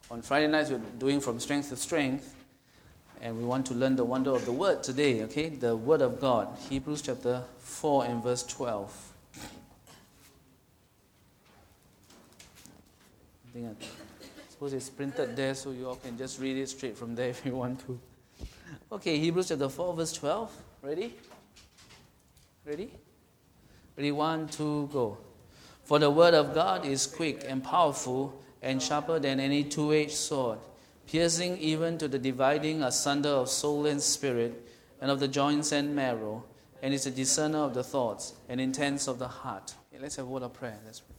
On Friday nights, we're doing From Strength to Strength, and we want to learn the wonder of the Word today, okay? The Word of God, Hebrews chapter 4 and verse 12. I suppose it's printed there, so you all can just read it straight from there if you want to. Okay, Hebrews chapter 4, verse 12. Ready? Ready? Ready, 1, 2, go. For the Word of God is quick and powerful, and sharper than any two-edged sword, piercing even to the dividing asunder of soul and spirit, and of the joints and marrow, and is a discerner of the thoughts and intents of the heart. Okay, let's have a word of prayer. Let's pray.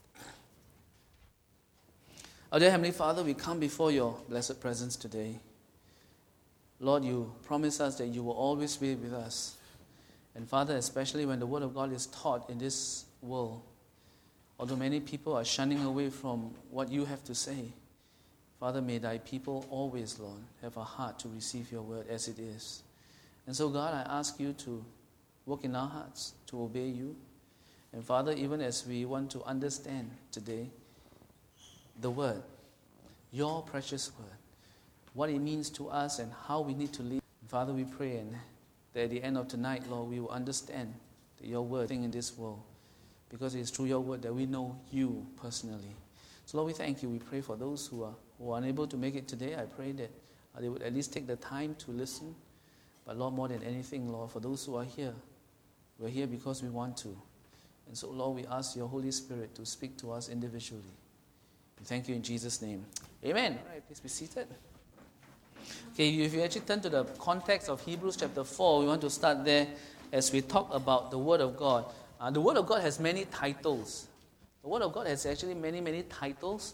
Our dear Heavenly Father, we come before your blessed presence today. Lord, you promise us that you will always be with us. And Father, especially when the Word of God is taught in this world, although many people are shunning away from what you have to say, Father, may thy people always, Lord, have a heart to receive your word as it is. And so, God, I ask you to work in our hearts to obey you. And Father, even as we want to understand today the word, your precious word, what it means to us and how we need to live. Father, we pray and that at the end of tonight, Lord, we will understand that your word thing in this world. Because it is through your word that we know you personally. So Lord, we thank you. We pray for those who are unable to make it today. I pray that they would at least take the time to listen. But Lord, more than anything, Lord, for those who are here, we're here because we want to. And so Lord, we ask your Holy Spirit to speak to us individually. We thank you in Jesus' name. Amen. All right, please be seated. Okay, if you actually turn to the context of Hebrews chapter 4, we want to start there as we talk about the Word of God. The Word of God has many titles. The Word of God has actually many, many titles.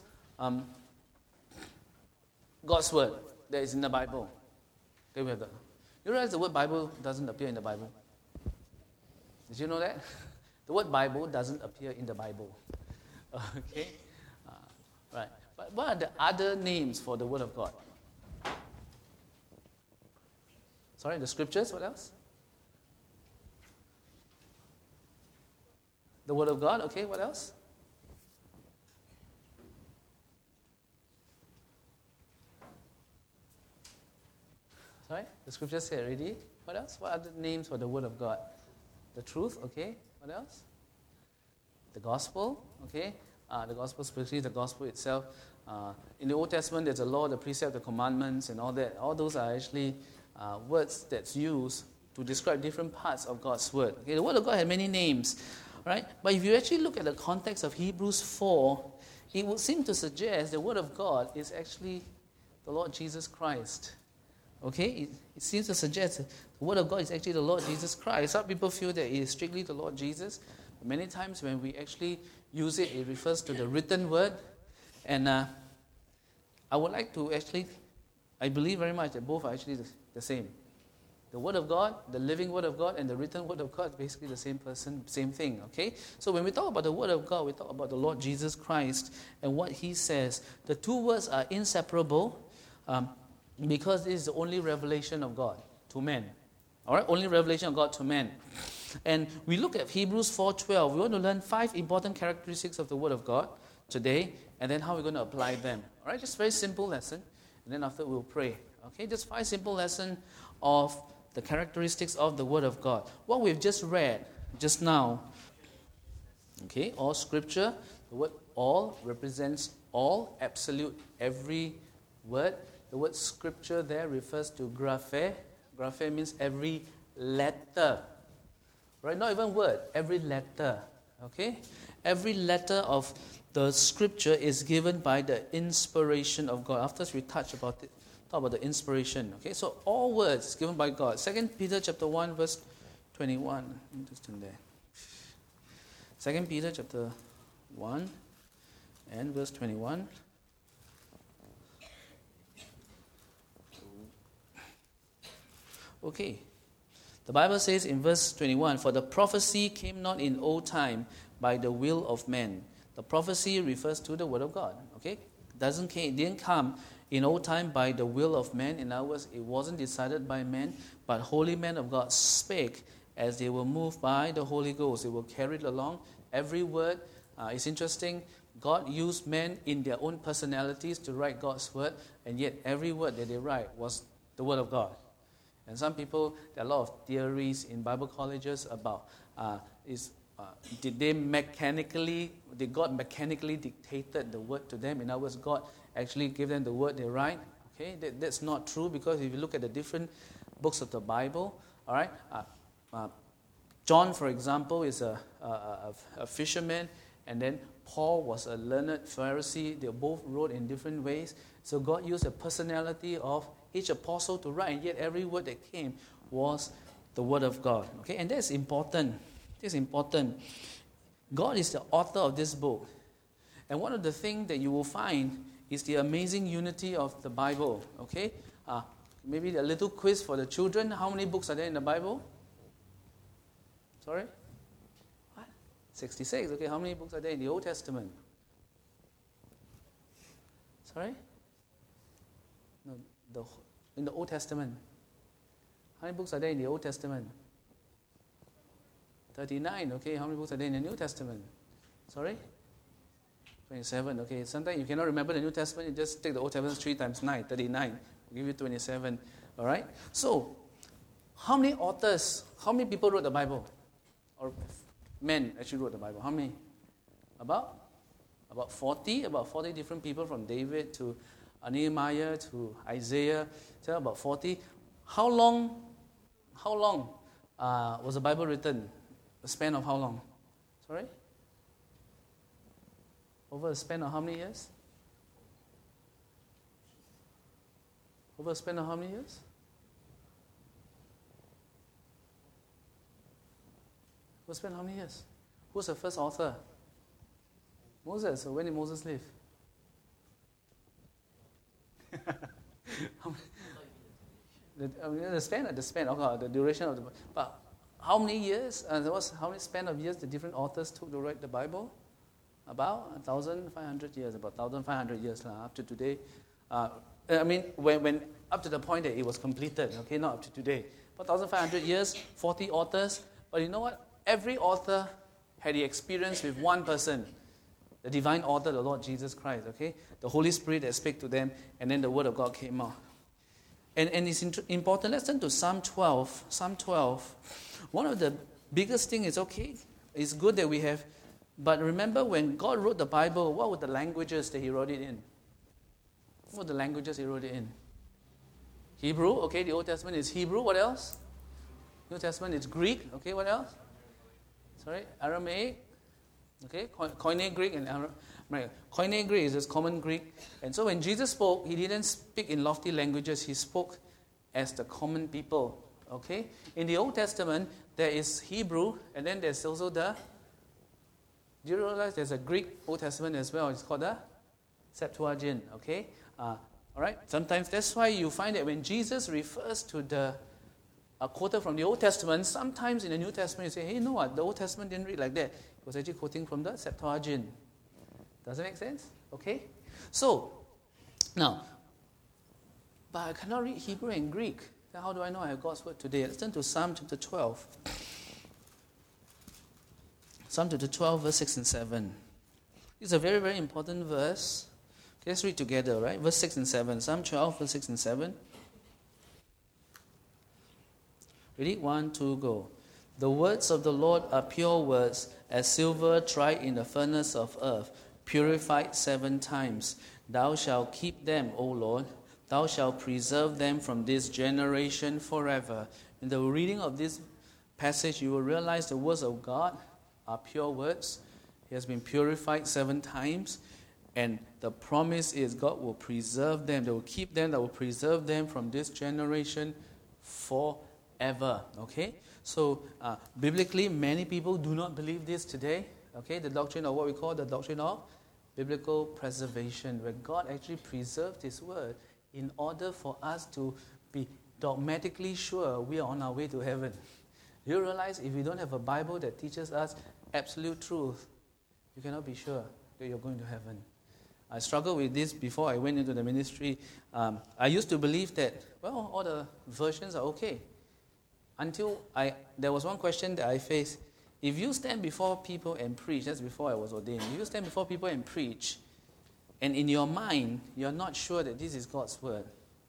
God's Word that is in the Bible. Okay, we have that. You realize the word Bible doesn't appear in the Bible? Did you know that? The word Bible doesn't appear in the Bible. Okay? Right. But what are the other names for the Word of God? Sorry, the Scriptures, what else? The Word of God, okay, what else? Sorry, the Scriptures say already. What else? What are the names for the Word of God? The truth, okay, what else? The Gospel, okay. The Gospel, especially the Gospel itself. In the Old Testament, there's a law, the precept, the commandments, and all that. All those are actually words that's used to describe different parts of God's Word. Okay, the Word of God has many names. Right? But if you actually look at the context of Hebrews 4, it would seem to suggest the Word of God is actually the Lord Jesus Christ. Okay? It seems to suggest that the Word of God is actually the Lord Jesus Christ. Some people feel that it is strictly the Lord Jesus. But many times when we actually use it, it refers to the written Word. And I would like to actually, I believe very much that both are actually the same. The Word of God, the living Word of God, and the written Word of God is basically the same person, same thing, okay? So when we talk about the Word of God, we talk about the Lord Jesus Christ and what He says. The two words are inseparable because this is the only revelation of God to men. All right? Only revelation of God to men. And we look at Hebrews 4:12. We want to learn 5 important characteristics of the Word of God today, and then how we're going to apply them. All right? Just a very simple lesson, and then after we'll pray. Okay? Just 5 simple lessons of the characteristics of the Word of God. What we've just read just now, okay, all Scripture, the word all represents all, absolute, every word. The word Scripture there refers to graphe. Graphe means every letter. Right? Not even word, every letter. Okay? Every letter of the Scripture is given by the inspiration of God. After we touch about it, talk about the inspiration. Okay, so all words given by God. 2 Peter chapter 1, verse 21. Let me just turn there. 2 Peter chapter 1 and verse 21. Okay. The Bible says in verse 21, for the prophecy came not in old time by the will of men. The prophecy refers to the Word of God. Okay? It didn't come in old time by the will of man. In other words, it wasn't decided by men, but holy men of God spake as they were moved by the Holy Ghost. They were carried along. Every word, it's interesting, God used men in their own personalities to write God's word, and yet every word that they write was the word of God. And some people, there are a lot of theories in Bible colleges about did God mechanically dictated the word to them? In other words, God actually gave them the word they write. Okay, that's not true, because if you look at the different books of the Bible, all right, John, for example, is a fisherman, and then Paul was a learned Pharisee. They both wrote in different ways. So God used the personality of each apostle to write, and yet every word that came was the word of God. Okay, and that's important. It's important. God is the author of this book. And one of the things that you will find is the amazing unity of the Bible. Okay? Maybe a little quiz for the children. How many books are there in the Bible? Sorry? What? 66. Okay, how many books are there in the Old Testament? Sorry? No, in the Old Testament. How many books are there in the Old Testament? 39. Okay, how many books are there in the New Testament? Sorry? 27. Okay, sometimes you cannot remember the New Testament, you just take the Old Testament 3 times 9, 39. I'll give you 27. All right? So, how many authors, how many people wrote the Bible? Or men actually wrote the Bible. How many? About 40. About 40 different people, from David to Nehemiah to Isaiah. So about 40. How long was the Bible written? A span of how long? Sorry? Over a span of how many years? Over a span of how many years? Over a span of how many years? Who's the first author? Moses. So when did Moses live? The span, okay, the duration of the Bible. But how many years? How many span of years the different authors took to write the Bible? About 1,500 years. About 1,500 years up to today. When up to the point that it was completed. Okay, not up to today. But 1,500 years, 40 authors. But you know what? Every author had the experience with one person. The divine author, the Lord Jesus Christ, okay? The Holy Spirit that spoke to them, and then the Word of God came out. And it's important. Let's turn to Psalm 12. Psalm 12. One of the biggest things is, okay, it's good that we have, but remember when God wrote the Bible, what were the languages that He wrote it in? What were the languages He wrote it in? Hebrew, okay, the Old Testament is Hebrew. What else? New Testament is Greek, okay, what else? Sorry, Aramaic. Okay, Koine Greek and Aramaic. Koine Greek is just common Greek. And so when Jesus spoke, He didn't speak in lofty languages. He spoke as the common people. Okay? In the Old Testament, there is Hebrew, and then there's also do you realize there's a Greek Old Testament as well? It's called the Septuagint. Okay? All right? Sometimes that's why you find that when Jesus refers to a quote from the Old Testament, sometimes in the New Testament you say, hey, you know what? The Old Testament didn't read like that. It was actually quoting from the Septuagint. Does that make sense? Okay? So, now, but I cannot read Hebrew and Greek. Then how do I know I have God's word today? Let's turn to Psalm chapter 12. Psalm chapter 12, verse 6 and 7. It's a very, very important verse. Okay, let's read together, right? Verse 6 and 7. Psalm 12, verse 6 and 7. Ready? 1, 2, go. The words of the Lord are pure words, as silver tried in the furnace of earth, purified 7 times. Thou shalt keep them, O Lord. Thou shalt preserve them from this generation forever. In the reading of this passage, you will realize the words of God are pure words. He has been purified 7 times. And the promise is God will preserve them. They will keep them. That will preserve them from this generation forever. Okay? So, biblically, many people do not believe this today. Okay? The doctrine of what we call the doctrine of biblical preservation, where God actually preserved His word in order for us to be dogmatically sure we are on our way to heaven. You realize if you don't have a Bible that teaches us absolute truth, you cannot be sure that you're going to heaven. I struggled with this before I went into the ministry. I used to believe that, well, all the versions are okay. Until there was one question that I faced. if you stand before people and preach, that's before I was ordained, if you stand before people and preach, and in your mind, you're not sure that this is God's word,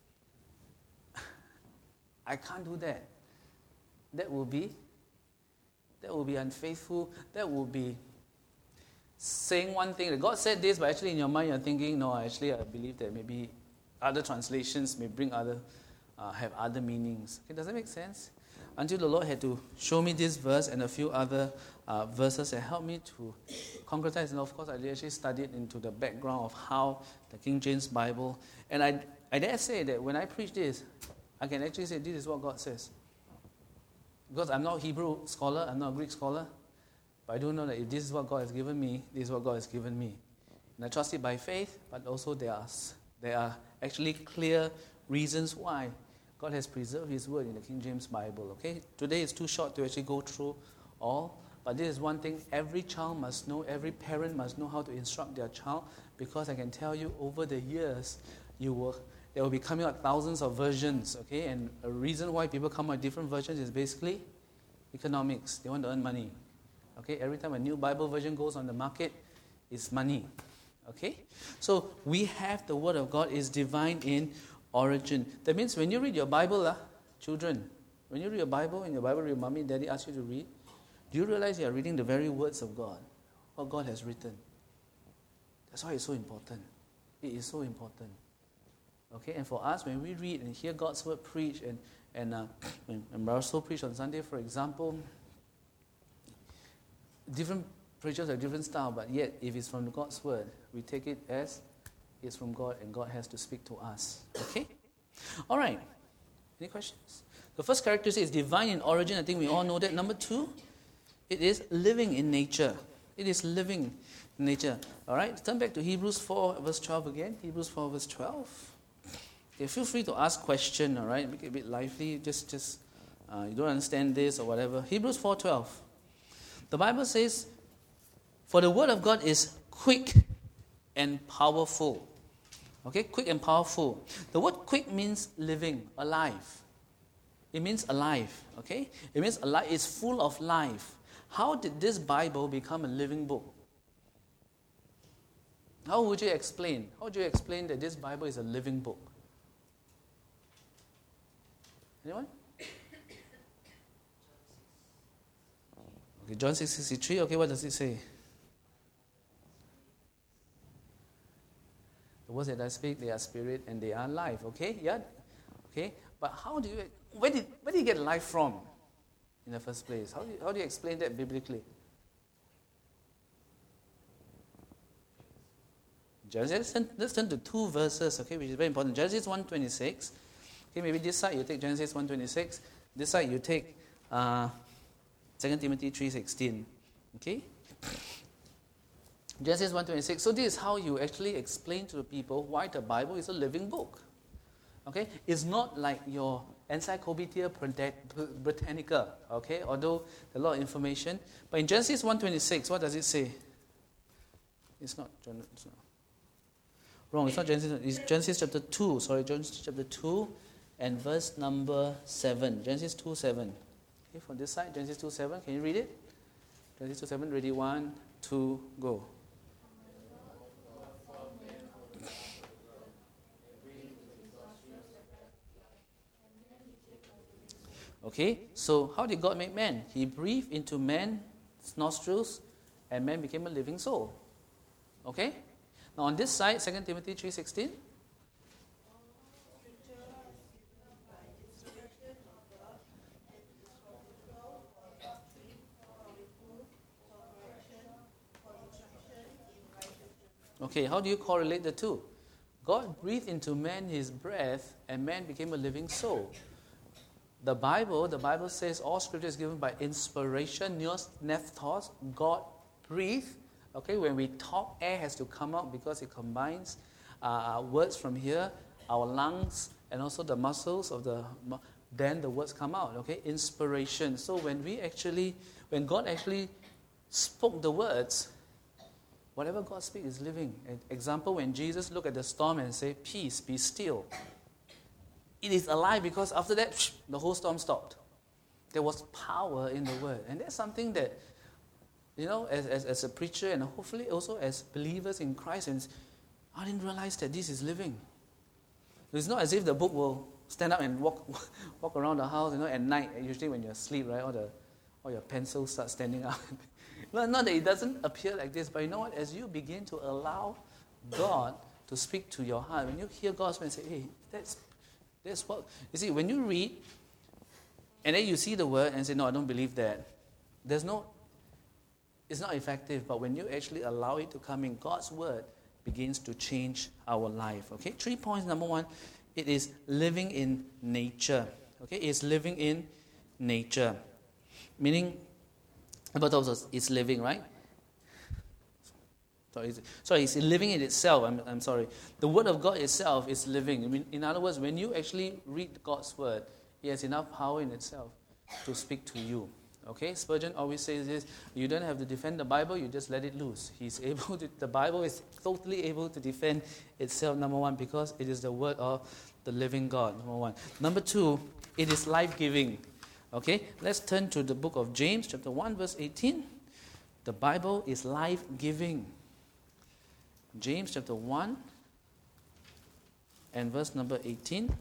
I can't do that. That will be unfaithful. That will be saying one thing that God said this, but actually in your mind you're thinking, no, actually I believe that maybe other translations may bring have other meanings. Okay, does that make sense? Until the Lord had to show me this verse and a few other verses that helped me to concretize. And of course, I actually studied into the background of how the King James Bible. And I dare say that when I preach this, I can actually say this is what God says. Because I'm not a Hebrew scholar, I'm not a Greek scholar, but I do know that if this is what God has given me, this is what God has given me. And I trust it by faith, but also there are actually clear reasons why God has preserved His word in the King James Bible. Okay, today is too short to actually go through all, but this is one thing every child must know, every parent must know how to instruct their child, because I can tell you over the years, there will be coming out thousands of versions, okay? And a reason why people come out with different versions is basically economics. They want to earn money, okay? Every time a new Bible version goes on the market, it's money, okay? So we have the Word of God is divine in origin. That means when you read your Bible, children, when you read your Bible, in your Bible your mommy and daddy ask you to read, do you realize you are reading the very words of God, what God has written? That's why it's so important. It is so important. Okay, and for us, when we read and hear God's word preached, and when Russell preached on Sunday, for example, different preachers have different style, but yet, if it's from God's word, we take it as it's from God, and God has to speak to us. Okay? All right. Any questions? The first characteristic is divine in origin. I think we all know that. Number 2, it is living in nature. It is living in nature. All right? Turn back to Hebrews 4, verse 12 again. Hebrews 4, verse 12. Okay, feel free to ask question, all right? Make it a bit lively. Just you don't understand this or whatever. Hebrews 4:12. The Bible says, "For the word of God is quick and powerful." Okay, quick and powerful. The word quick means living, alive. It means alive, okay? It means alive. It's full of life. How did this Bible become a living book? How would you explain? How would you explain that this Bible is a living book? Anyone? Okay, John 6:63. Okay, what does it say? The words that I speak, they are spirit and they are life. Okay, yeah. Okay, but where did you get life from in the first place? How do you explain that biblically? Genesis. Let's turn to 2 verses. Okay, which is very important. Genesis 1:26. Okay, maybe this side you take Genesis 1:26. This side you take 2 Timothy 3:16. Okay? Genesis 1:26. So this is how you actually explain to the people why the Bible is a living book. Okay? It's not like your Encyclopedia Britannica. Okay? Although a lot of information. But in Genesis 1:26, what does it say? It's not. Wrong, it's not Genesis. It's Genesis chapter 2. Sorry, Genesis chapter 2. And verse number 7. Genesis 2:7. Okay, from this side, Genesis 2:7. Can you read it? Genesis 2:7. Ready? 1, 2, go. Okay, so how did God make man? He breathed into man's nostrils, and man became a living soul. Okay? Now on this side, 2 Timothy 3:16. Okay, how do you correlate the two? God breathed into man his breath, and man became a living soul. The Bible says all scripture is given by inspiration, neos, nephthos, God breathed. Okay, when we talk, air has to come out because it combines words from here, our lungs, and also the muscles of then the words come out. Okay, inspiration. So when God actually spoke the words, whatever God speaks is living. An example, when Jesus looked at the storm and said, "Peace, be still." It is alive because after that, the whole storm stopped. There was power in the word. And that's something that as a preacher and hopefully also as believers in Christ, and I didn't realize that this is living. It's not as if the book will stand up and walk around the house, at night, usually when you're asleep, right, all your pencils start standing up. Not that it doesn't appear like this, but you know what? As you begin to allow God to speak to your heart, when you hear God's word and say, hey, that's what... You see, when you read, and then you see the word and say, no, I don't believe that, it's not effective. But when you actually allow it to come in, God's word begins to change our life. Okay, 3 points. Number one, it is living in nature. Okay, it's living in nature. Meaning, about those, it's living, right? Sorry, it's living in itself. I'm sorry. The word of God itself is living. I mean, in other words, when you actually read God's word, it has enough power in itself to speak to you. Okay, Spurgeon always says this: you don't have to defend the Bible, you just let it loose. The Bible is totally able to defend itself, number one, because it is the word of the living God, number one. Number two, it is life-giving. Okay, let's turn to the book of James, chapter 1, verse 18. The Bible is life-giving. James chapter 1 and verse number 18.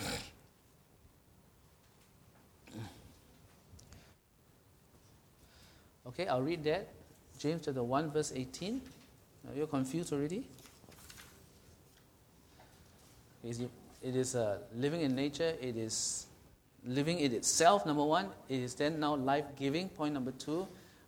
Okay, I'll read that. James chapter 1, verse 18. Are you confused already? It is living in nature. It is living in itself, number one. It is then now life-giving. Point number two.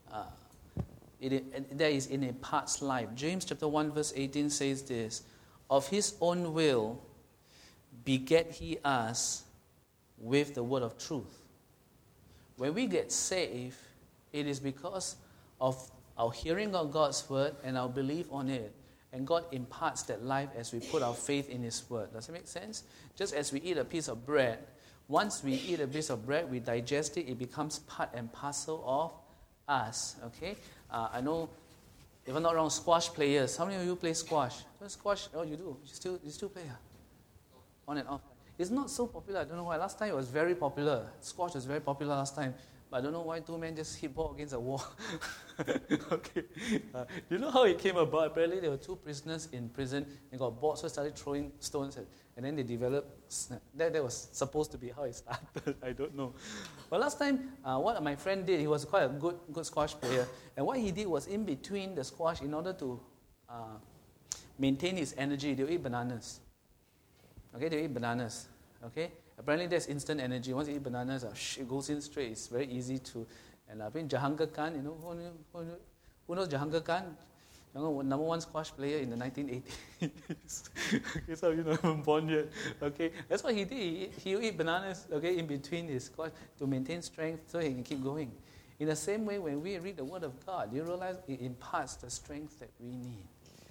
That is in a part's life. James chapter 1, verse 18 says this: of his own will beget he us with the word of truth. When we get saved, it is because of our hearing of God's word and our belief on it. And God imparts that life as we put our faith in his word. Does it make sense? Just as we eat a piece of bread, once we eat a piece of bread, we digest it, it becomes part and parcel of us. Okay? I know, if I'm not wrong, squash players. How many of you play squash? Squash, oh, you do? You still play? On and off. It's not so popular. I don't know why. Last time it was very popular. Squash was very popular last time. But I don't know why two men just hit ball against a wall. Okay. You know how it came about? Apparently there were two prisoners in prison and got bored, so they started throwing stones and then they developed... That was supposed to be how it started. I don't know. But last time, what my friend did, he was quite a good squash player. And what he did was, in between the squash, in order to maintain his energy, they'll eat bananas. Okay, they'll eat bananas. Okay? Apparently there's instant energy. Once you eat bananas, it goes in straight. It's very easy to... And I've been Jahangir Khan, who knows Jahangir Khan? Number one squash player in the 1980s. Okay, so you know, I'm born yet. Okay, that's what he did. He eat bananas, okay, in between his squash to maintain strength so he can keep going. In the same way, when we read the Word of God, you realize it imparts the strength that we need.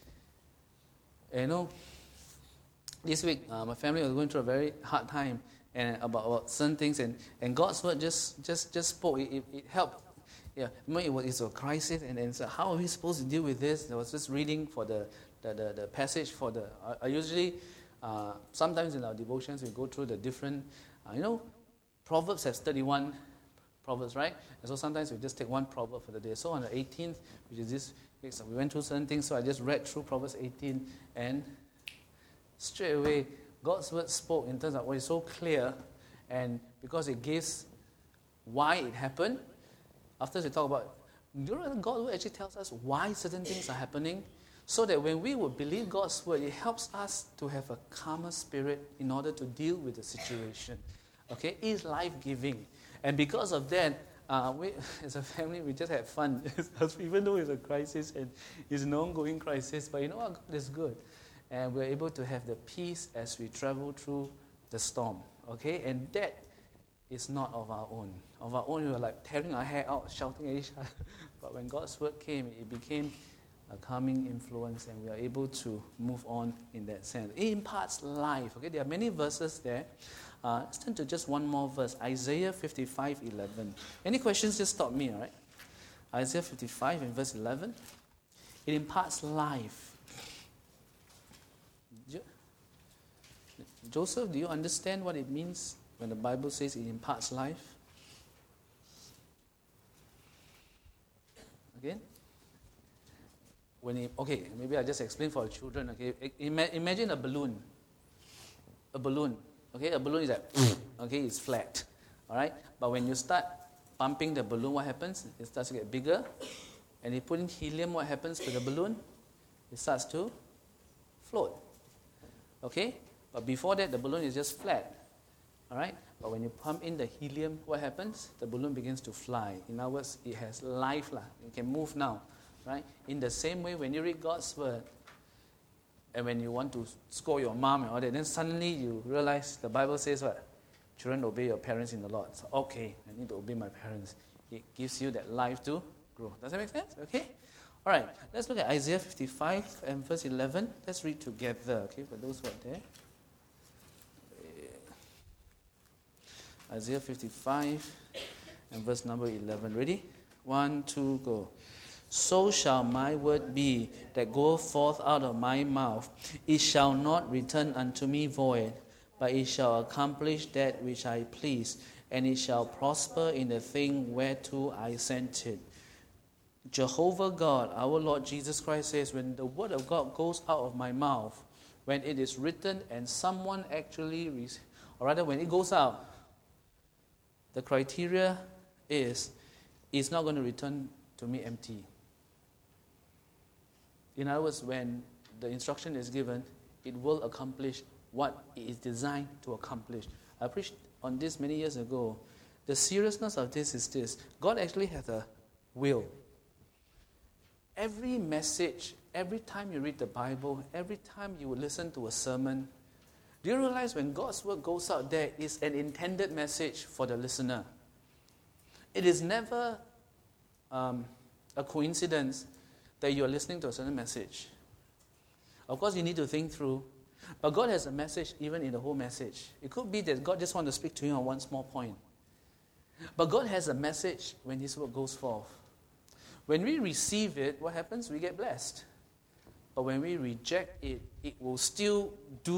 And this week, my family was going through a very hard time and about certain things, and God's word just spoke. It helped. Yeah, it's a crisis, and so how are we supposed to deal with this? I was just reading for the passage for the. I usually sometimes in our devotions we go through the different. Proverbs has 31 proverbs, right? And so sometimes we just take one proverb for the day. So on the 18th, which is this week, so we went through certain things. So I just read through Proverbs 18 and. Straight away, God's word spoke in terms of what is so clear, and because it gives why it happened. After we talk about, God word actually tells us why certain things are happening, so that when we would believe God's word, it helps us to have a calmer spirit in order to deal with the situation. Okay, it is life-giving, and because of that, we as a family we just had fun, even though it's a crisis and it's an ongoing crisis. But you know what? God is good. And we're able to have the peace as we travel through the storm. Okay? And that is not of our own. Of our own, we were like tearing our hair out, shouting at each other. But when God's word came, it became a calming influence, and we are able to move on in that sense. It imparts life. Okay? There are many verses there. Let's turn to just one more verse. Isaiah 55:11. Any questions, just stop me, all right? Isaiah 55 and verse 11. It imparts life. Joseph, do you understand what it means when the Bible says it imparts life? Again? Maybe I'll just explain for the children. Okay, imagine a balloon. A balloon. Okay, a balloon is like, okay, it's flat. All right, but when you start pumping the balloon, what happens? It starts to get bigger, and you put in helium. What happens to the balloon? It starts to float. Okay, but before that, the balloon is just flat. All right, but when you pump in the helium, what happens? The balloon begins to fly. In other words, it has life. It can move now. Right? In the same way, when you read God's word, and when you want to scold your mom and all that, then suddenly you realize the Bible says what? Children, obey your parents in the Lord. So, okay, I need to obey my parents. It gives you that life to grow. Does that make sense? Okay? All right, let's look at Isaiah 55 and verse 11. Let's read together, okay, for those who are there. Isaiah 55 and verse number 11. Ready? 1, 2, go. So shall my word be that goeth forth out of my mouth. It shall not return unto me void, but it shall accomplish that which I please, and it shall prosper in the thing whereto I sent it. Jehovah God, our Lord Jesus Christ says, when the word of God goes out of my mouth, when it is written and someone actually, or rather when it goes out, the criteria is, it's not going to return to me empty. In other words, when the instruction is given, it will accomplish what it is designed to accomplish. I preached on this many years ago. The seriousness of this is this. God actually has a will. Every message, every time you read the Bible, every time you listen to a sermon, do you realize when God's word goes out there, it's an intended message for the listener? It is never a coincidence that you are listening to a certain message. Of course, you need to think through. But God has a message even in the whole message. It could be that God just wants to speak to you on one small point. But God has a message when His word goes forth. When we receive it, what happens? We get blessed. But when we reject it, it will still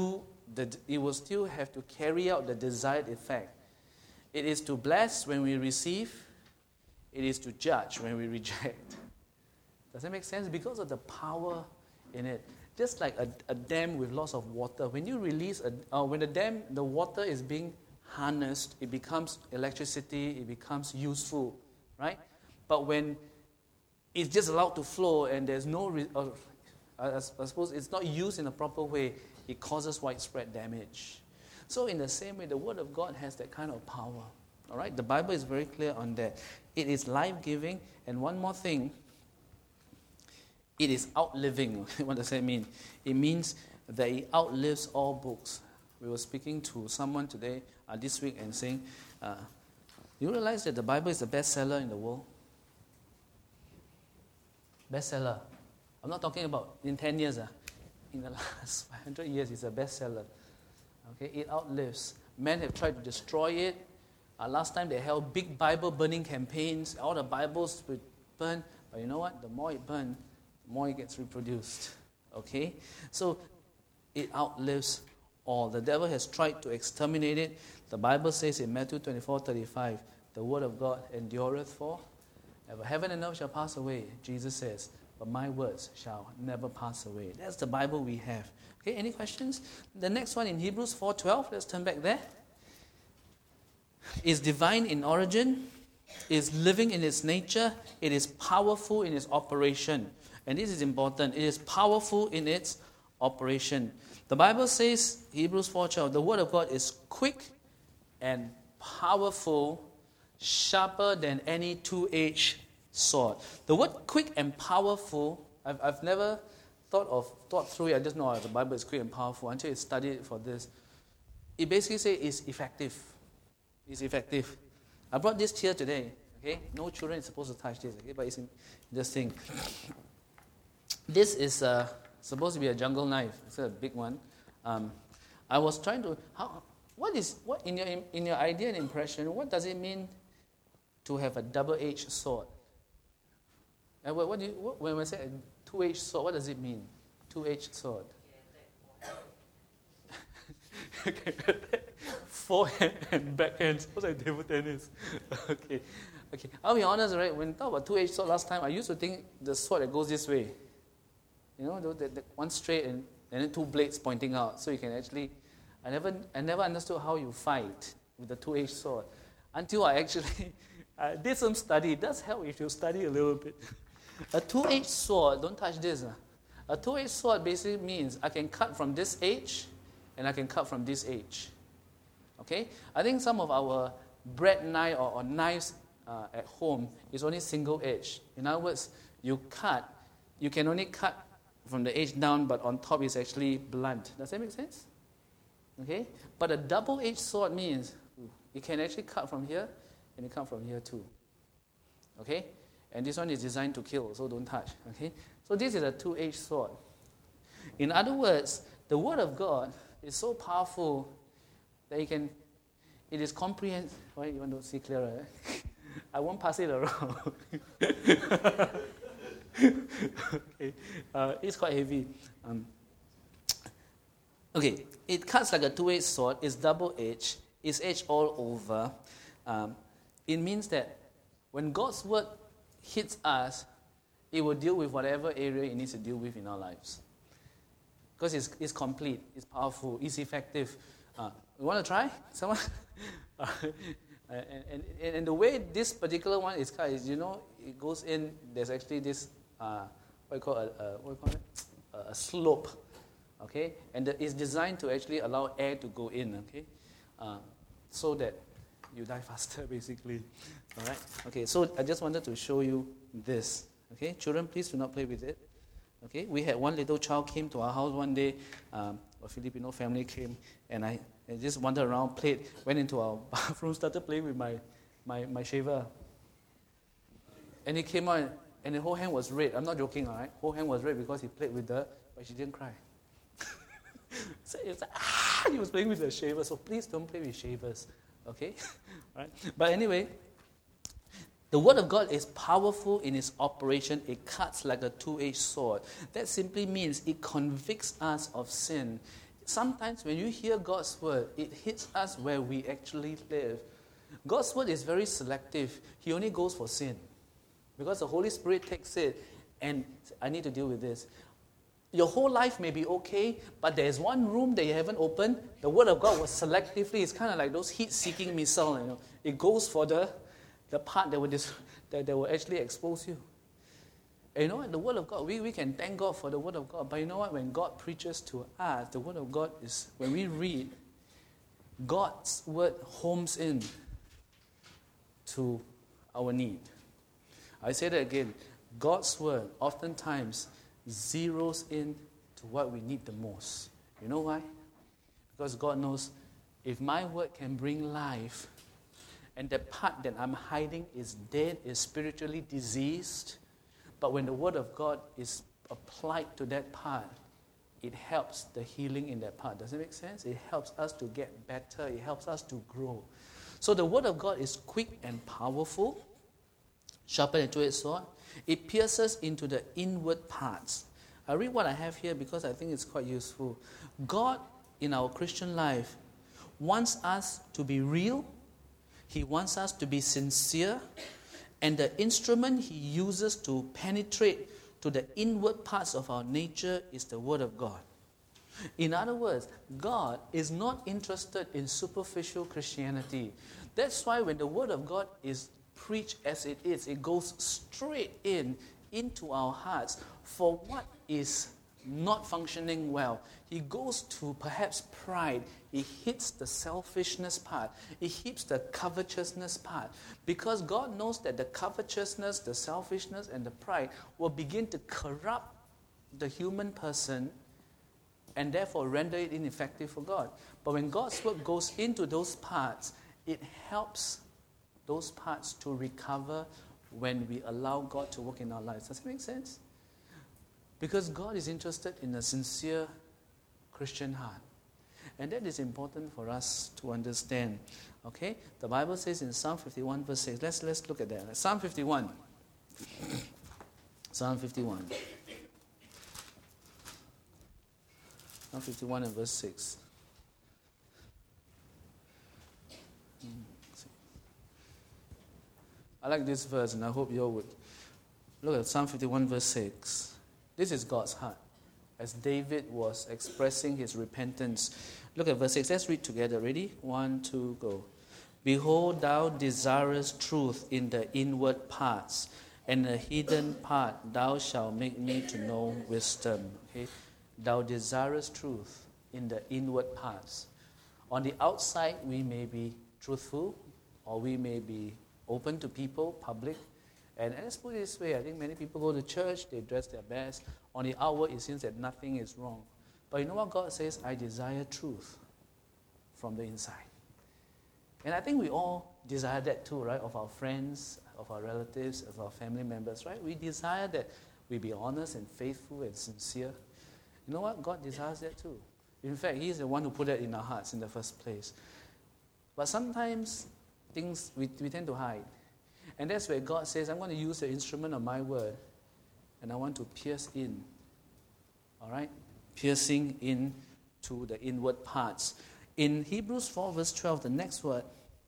have to carry out the desired effect. It is to bless when we receive. It is to judge when we reject. Does that make sense? Because of the power in it. Just like a dam with lots of water. When you release, when the water is being harnessed, it becomes electricity, it becomes useful, right? But when it's just allowed to flow and there's no, I suppose it's not used in a proper way, it causes widespread damage. So in the same way, the Word of God has that kind of power. All right? The Bible is very clear on that. It is life-giving. And one more thing, it is outliving. What does that mean? It means that it outlives all books. We were speaking to someone today, this week, and saying, you realize that the Bible is the bestseller in the world? Bestseller. I'm not talking about in 10 years. In the last 500 years, it's a bestseller. Okay, it outlives. Men have tried to destroy it. Last time they held big Bible burning campaigns. All the Bibles would burn. But you know what? The more it burns, the more it gets reproduced. Okay? So it outlives all. The devil has tried to exterminate it. The Bible says in Matthew 24:35, the word of God endureth forever. Heaven and earth shall pass away, Jesus says, but my words shall never pass away. That's the Bible we have. Okay, any questions? The next one in Hebrews 4:12, let's turn back there. Is divine in origin, is living in its nature, it is powerful in its operation. And this is important. It is powerful in its operation. The Bible says, Hebrews 4:12, the word of God is quick and powerful, sharper than any two-edged sword. The word quick and powerful, I've never thought through it. I just know the Bible is quick and powerful until I studied it for this. It basically says it's effective. It's effective. I brought this here today. Okay, no children is supposed to touch this. Okay, but it's in this thing. This is supposed to be a jungle knife. It's a big one. I was trying to what in your idea and impression? What does it mean to have a double-edged sword? And when we say a two-edged sword, what does it mean? Two-edged sword. Forehand and backhand. What's like table tennis? Okay. Okay, I'll be honest, right? When we talk about two-edged sword last time, I used to think the sword that goes this way. You know, the one straight and then two blades pointing out. So you can actually, I never understood how you fight with the two-edged sword until I actually did some study. It does help if you study a little bit. A two-edged sword, don't touch this. A two-edged sword basically means I can cut from this edge and I can cut from this edge. Okay? I think some of our bread knife or knives at home is only single edge. In other words, you can only cut from the edge down, but on top is actually blunt. Does that make sense? Okay? But a double-edged sword means you can actually cut from here and you cut from here too. Okay? And this one is designed to kill, so don't touch. Okay? So this is a two-edged sword. In other words, the Word of God is so powerful that it is comprehensive. Why you want to see clearer? I won't pass it around. Okay. It's quite heavy. Okay, it cuts like a two-edged sword. It's double-edged. It's edged all over. It means that when God's word hits us, it will deal with whatever area it needs to deal with in our lives. Because it's complete, it's powerful, it's effective. You want to try? Someone? And the way this particular one is cut is, it goes in, there's actually this, what you call it? A slope, okay? And it's designed to actually allow air to go in, okay? So that you die faster, basically. All right? Okay, so I just wanted to show you this. Okay, children, please do not play with it. Okay, we had one little child came to our house one day. A Filipino family came, and I just wandered around, played, went into our bathroom, started playing with my shaver. And he came out, and the whole hand was red. I'm not joking, all right? Whole hand was red because he played with but she didn't cry. So it was like, he was playing with the shaver. So please don't play with shavers, okay? All right? But anyway, the Word of God is powerful in its operation. It cuts like a two-edged sword. That simply means it convicts us of sin. Sometimes when you hear God's Word, it hits us where we actually live. God's Word is very selective. He only goes for sin. Because the Holy Spirit takes it, and I need to deal with this. Your whole life may be okay, but there's one room that you haven't opened. The Word of God was selectively, it's kind of like those heat-seeking missiles. It goes for the part that will actually expose you. And you know what? The Word of God, we can thank God for the Word of God. But you know what? When God preaches to us, the Word of God is, when we read, God's Word homes in to our need. I say that again. God's Word oftentimes zeroes in to what we need the most. You know why? Because God knows if my Word can bring life, and the part that I'm hiding is dead, is spiritually diseased. But when the Word of God is applied to that part, it helps the healing in that part. Does it make sense? It helps us to get better. It helps us to grow. So the Word of God is quick and powerful, sharper than a two-edged sword. It pierces into the inward parts. I read what I have here because I think it's quite useful. God, in our Christian life, wants us to be real. He wants us to be sincere, and the instrument He uses to penetrate to the inward parts of our nature is the Word of God. In other words, God is not interested in superficial Christianity. That's why when the Word of God is preached as it is, it goes straight into our hearts for what is not functioning well. He goes to perhaps pride. He hits the selfishness part. He hits the covetousness part. Because God knows that the covetousness, the selfishness, and the pride will begin to corrupt the human person and therefore render it ineffective for God. But when God's word goes into those parts, it helps those parts to recover when we allow God to work in our lives. Does it make sense? Because God is interested in a sincere Christian heart. And that is important for us to understand. Okay? The Bible says in Psalm 51 verse 6. Let's look at that. Psalm 51. Psalm 51. Psalm 51 and verse 6. I like this verse, and I hope you all would. Look at Psalm 51, verse 6. This is God's heart, as David was expressing his repentance. Look at verse 6. Let's read together. Ready? 1, 2, go. Behold, thou desirest truth in the inward parts, and the hidden part thou shalt make me to know wisdom. Okay? Thou desirest truth in the inward parts. On the outside, we may be truthful, or we may be open to people, public. And let's put it this way, I think many people go to church, they dress their best. On the outward, it seems that nothing is wrong. But you know what God says? I desire truth from the inside. And I think we all desire that too, right? Of our friends, of our relatives, of our family members, right? We desire that we be honest and faithful and sincere. You know what? God desires that too. In fact, He's the one who put that in our hearts in the first place. But sometimes things we tend to hide. And that's where God says, I'm going to use the instrument of my word, and I want to pierce in. All right? Piercing into the inward parts. In Hebrews 4 verse 12, the next word,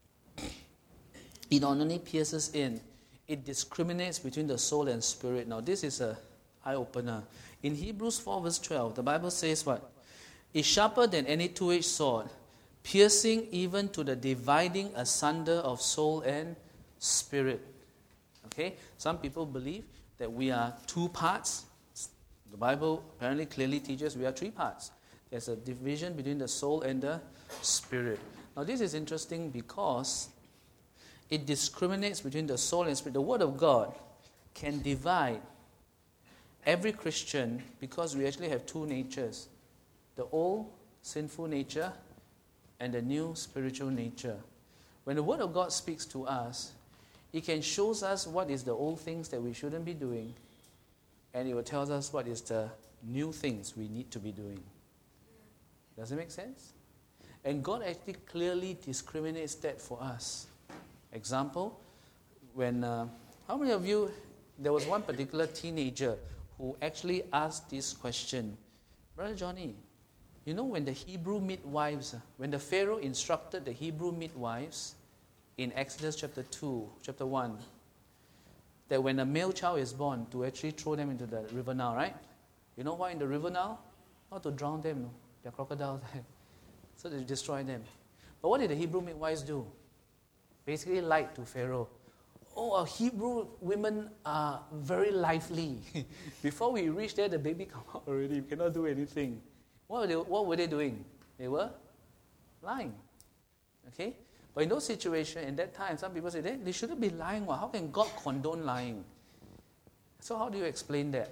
it not only pierces in, it discriminates between the soul and spirit. Now this is an eye-opener. In Hebrews 4 verse 12, the Bible says what? It's sharper than any two-edged sword, piercing even to the dividing asunder of soul and spirit. Okay? Some people believe that we are two parts. The Bible apparently clearly teaches we are three parts. There's a division between the soul and the spirit. Now this is interesting because it discriminates between the soul and spirit. The Word of God can divide every Christian because we actually have two natures. The old sinful nature and the new spiritual nature. When the Word of God speaks to us, it can show us what is the old things that we shouldn't be doing, and it will tell us what is the new things we need to be doing. Does it make sense? And God actually clearly discriminates that for us. Example, when, how many of you, there was one particular teenager who actually asked this question. Brother Johnny, you know when the Hebrew midwives, when the Pharaoh instructed the Hebrew midwives in Exodus chapter 1, that when a male child is born, to actually throw them into the river Nile, right? You know why in the river Nile? Not to drown them, no. There are crocodiles there. So they destroy them. But what did the Hebrew midwives do? Basically lied to Pharaoh. Oh, our Hebrew women are very lively. Before we reach there, the baby come out already. We cannot do anything. What were they doing? They were lying. Okay? But in those situations, in that time, some people say, they shouldn't be lying. How can God condone lying? So how do you explain that?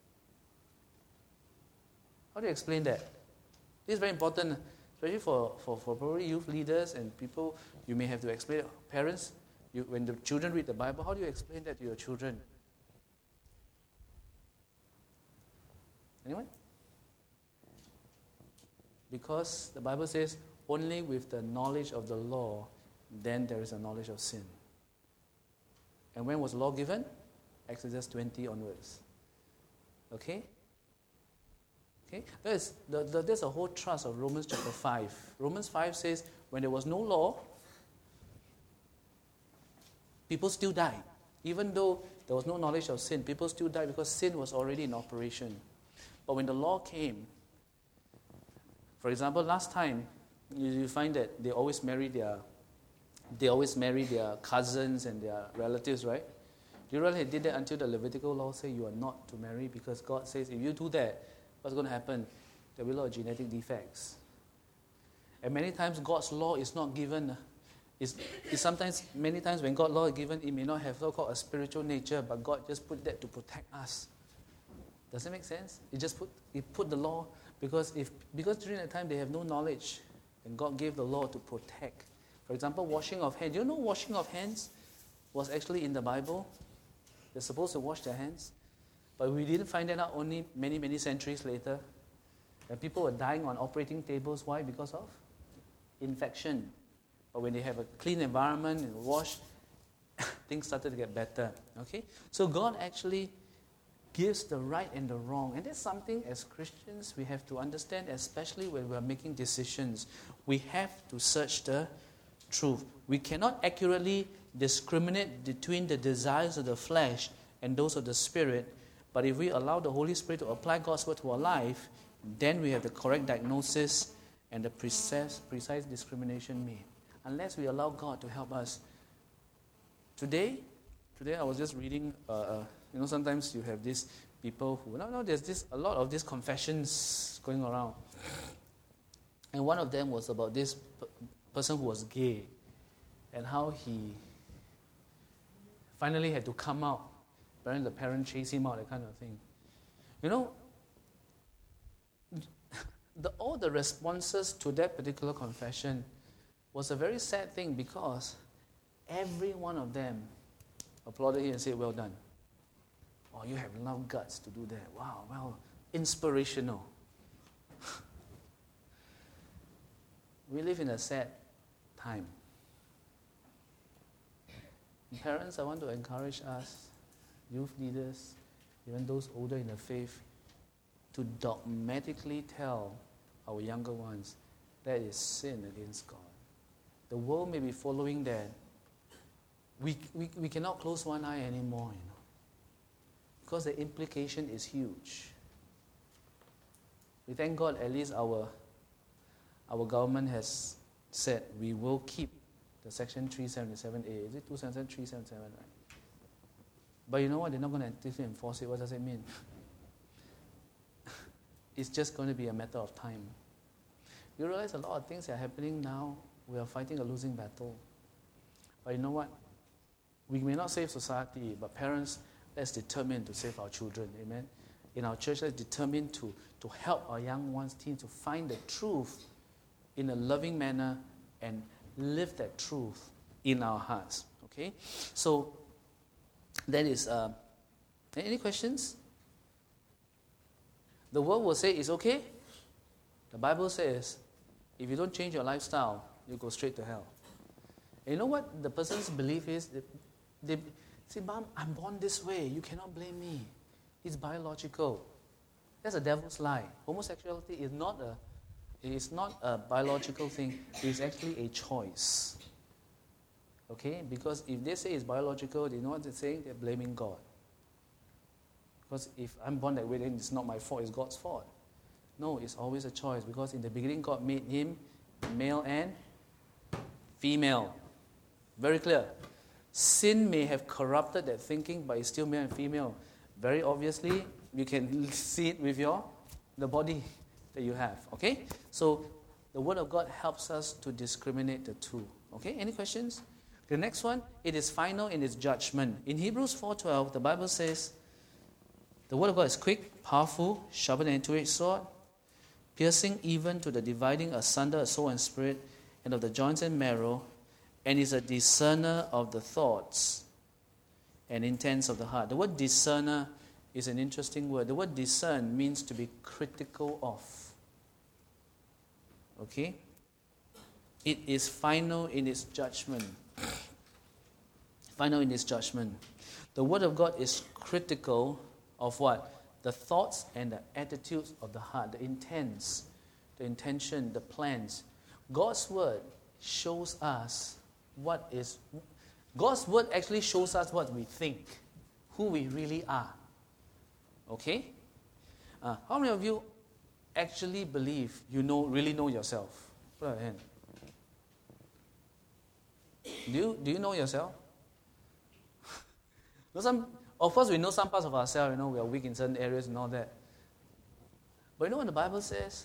How do you explain that? This is very important, especially for probably youth leaders and people. You may have to explain. Parents, when the children read the Bible, how do you explain that to your children? Anyone? Because the Bible says, only with the knowledge of the law, then there is a knowledge of sin. And when was law given? Exodus 20 onwards. Okay? Okay? There's a whole thrust of Romans chapter 5. Romans 5 says, when there was no law, people still died. Even though there was no knowledge of sin, people still died because sin was already in operation. But when the law came, for example, last time, you find that they always marry their cousins and their relatives, right? Do you realize they did that until the Levitical law say you are not to marry? Because God says if you do that, what's going to happen? There will be a lot of genetic defects. And many times God's law is not given. Many times when God's law is given, it may not have so-called a spiritual nature, but God just put that to protect us. Does it make sense? He put the law because during that time they have no knowledge, and God gave the law to protect. For example, washing of hands. Do you know washing of hands was actually in the Bible? They're supposed to wash their hands. But we didn't find that out only many, many centuries later. And people were dying on operating tables. Why? Because of infection. But when they have a clean environment and wash, things started to get better. Okay? So God actually gives the right and the wrong. And that's something as Christians we have to understand, especially when we are making decisions. We have to search the truth. We cannot accurately discriminate between the desires of the flesh and those of the Spirit, but if we allow the Holy Spirit to apply God's word to our life, then we have the correct diagnosis and the precise discrimination made. Unless we allow God to help us. Today I was just reading, sometimes you have these people who, there's a lot of these confessions going around. And one of them was about this person who was gay and how he finally had to come out. Apparently the parent chased him out, that kind of thing. All the responses to that particular confession was a very sad thing, because every one of them applauded him and said, well done. Oh, you have enough guts to do that. Wow, well, inspirational. We live in a sad time. Parents, I want to encourage us, youth leaders, even those older in the faith, to dogmatically tell our younger ones that is sin against God. The world may be following that. We cannot close one eye anymore, because the implication is huge. We thank God at least our government has said we will keep the Section 377A. Is it 277, 377, right? But you know what? They're not going to actively enforce it. What does it mean? It's just going to be a matter of time. You realize a lot of things are happening now. We are fighting a losing battle. But you know what? We may not save society, but parents, let's determine to save our children. Amen? In our church, let's determine to help our young ones, teens, to find the truth in a loving manner and live that truth in our hearts. Okay? So, that is... any questions? The world will say it's okay. The Bible says, if you don't change your lifestyle, you go straight to hell. And you know what the person's belief is? They say, Mom, I'm born this way. You cannot blame me. It's biological. That's a devil's lie. Homosexuality is not a biological thing. It's actually a choice. Okay? Because if they say it's biological, they know what they're saying? They're blaming God. Because if I'm born that way, then it's not my fault, it's God's fault. No, it's always a choice, because in the beginning, God made him male and female. Very clear. Sin may have corrupted that thinking, but it's still male and female. Very obviously, you can see it with the body that you have. Okay? So, the Word of God helps us to discriminate the two. Okay? Any questions? The next one, it is final in its judgment. In Hebrews 4:12, the Bible says, the Word of God is quick, powerful, sharper than a two-edged sword, piercing even to the dividing asunder of soul and spirit, and of the joints and marrow, and is a discerner of the thoughts and intents of the heart. The word discerner is an interesting word. The word discern means to be critical of. Okay? It is final in its judgment. Final in its judgment. The Word of God is critical of what? The thoughts and the attitudes of the heart, the intents, the intention, the plans. God's Word shows us God's Word actually shows us what we think, who we really are. Okay? How many of you actually believe you really know yourself? Put up your hand. Do you know yourself? Of course, we know some parts of ourselves, we are weak in certain areas and all that. But you know what the Bible says?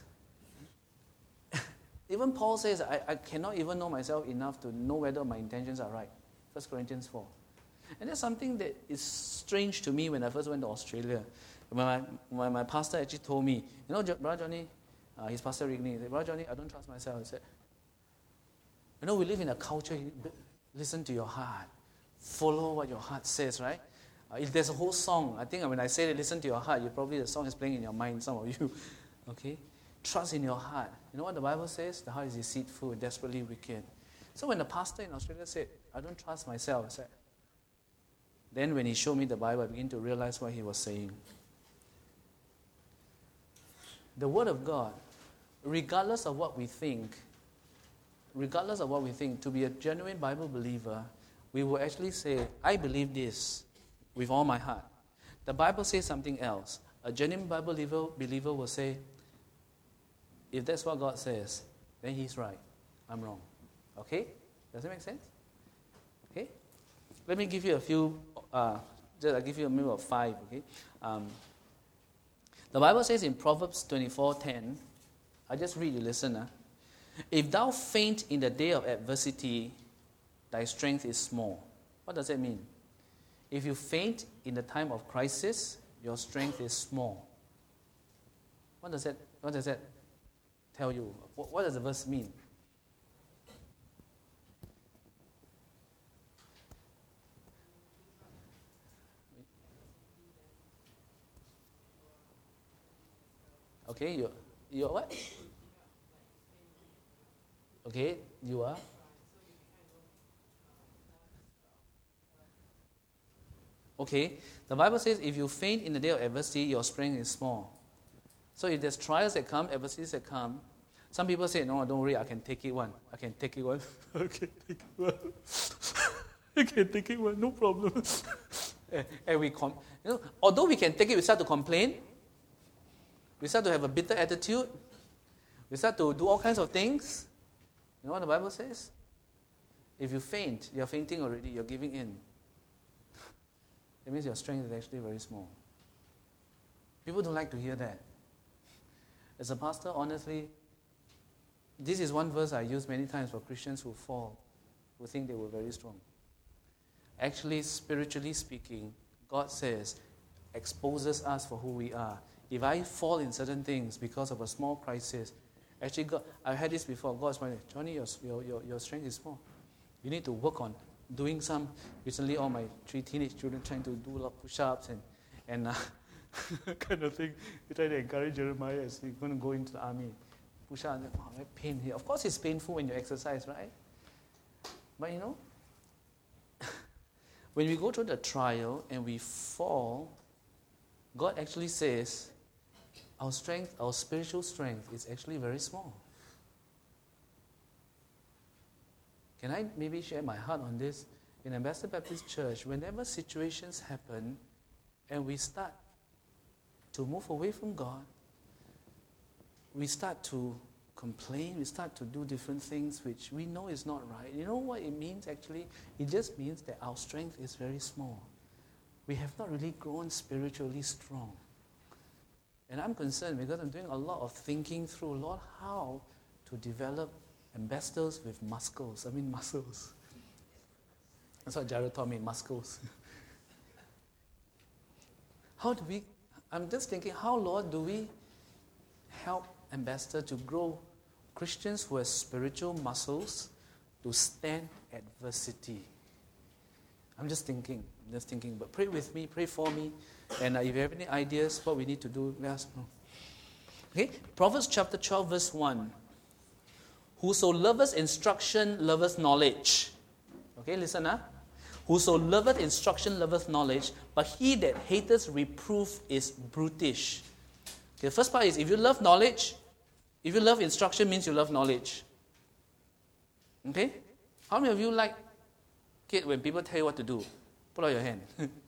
Even Paul says, I cannot even know myself enough to know whether my intentions are right. 1 Corinthians 4. And that's something that is strange to me when I first went to Australia. When my pastor actually told me, Brother Johnny, his pastor Rigney, he said, Brother Johnny, I don't trust myself. He said, we live in a culture, listen to your heart. Follow what your heart says, right? If there's a whole song, I think when I say listen to your heart, the song is playing in your mind, some of you. Okay? Trust in your heart. You know what the Bible says? The heart is deceitful and desperately wicked. So when the pastor in Australia said, I don't trust myself, I said, then when he showed me the Bible, I began to realize what he was saying. The Word of God, regardless of what we think, regardless of what we think, to be a genuine Bible believer, we will actually say, I believe this with all my heart. The Bible says something else. A genuine Bible believer will say, if that's what God says, then He's right. I'm wrong. Okay? Does that make sense? Okay? Let me give you a few, I'll give you a minimum of 5, okay? The Bible says in Proverbs 24:10, I just read, you listen. If thou faint in the day of adversity, thy strength is small. What does that mean? If you faint in the time of crisis, your strength is small. What does that tell you? What does the verse mean? Okay, you're what? Okay, you are? Okay, the Bible says if you faint in the day of adversity, your strength is small. So if there's trials that come, adversities that come, some people say, no, don't worry, I can take it one. I can take it one. I can take it one. I can take it one, no problem. And we although we can take it, we start to complain. We start to have a bitter attitude. We start to do all kinds of things. You know what the Bible says? If you faint, you're fainting already, you're giving in. It means your strength is actually very small. People don't like to hear that. As a pastor, honestly, this is one verse I use many times for Christians who fall, who think they were very strong. Actually, spiritually speaking, God says, exposes us for who we are. If I fall in certain things because of a small crisis, actually, God, I've had this before. God's saying, Johnny, your strength is small. You need to work on doing some. Recently, all my 3 teenage children trying to do a lot of push-ups and kind of thing. We try to encourage Jeremiah as he's going to go into the army. Push-up, that pain here. Of course, it's painful when you exercise, right? But you know, when we go through the trial and we fall, God actually says, our strength, our spiritual strength is actually very small. Can I maybe share my heart on this? In Ambassador Baptist Church, whenever situations happen and we start to move away from God, we start to complain, we start to do different things which we know is not right. You know what it means actually? It just means that our strength is very small. We have not really grown spiritually strong. And I'm concerned because I'm doing a lot of thinking through, Lord, how to develop ambassadors with muscles. Muscles. That's what Jared taught me, muscles. I'm just thinking, how, Lord, do we help ambassadors to grow Christians who have spiritual muscles to stand adversity? I'm just thinking, but pray with me, pray for me, and if you have any ideas what we need to do, let us know. Okay, Proverbs chapter 12, verse 1. Whoso loveth instruction, loveth knowledge. Okay, listen up. Whoso loveth instruction, loveth knowledge, but he that hateth reproof is brutish. Okay, the first part is, if you love knowledge, if you love instruction, means you love knowledge. Okay? How many of you like it when people tell you what to do? Put out your hand.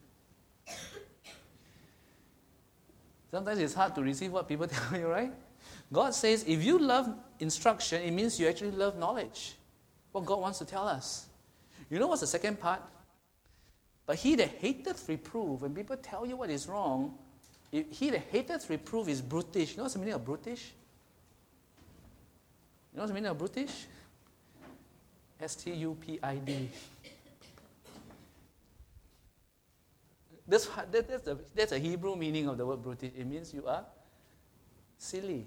Sometimes it's hard to receive what people tell you, right? God says, if you love instruction, it means you actually love knowledge. What God wants to tell us. You know what's the second part? But he that hateth reproof, when people tell you what is wrong, he that hateth reproof is brutish. You know what's the meaning of brutish? You know what's the meaning of brutish? S-T-U-P-I-D. That's a Hebrew meaning of the word brutish. It means you are silly.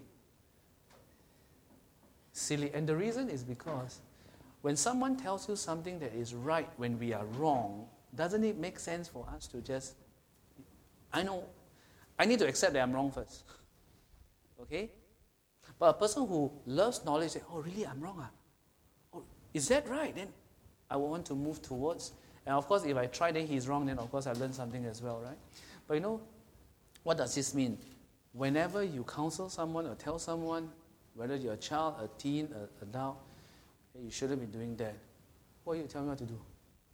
Silly. And the reason is because when someone tells you something that is right when we are wrong, doesn't it make sense for us to just, I need to accept that I'm wrong first. Okay? But a person who loves knowledge says, oh really, I'm wrong? Oh, is that right? Then I will want to move towards. And of course, if I try then he's wrong, then of course I learn something as well, right? But you know, what does this mean? Whenever you counsel someone or tell someone, whether you're a child, a teen, an adult, Hey, you shouldn't be doing that. What are you telling me what to do?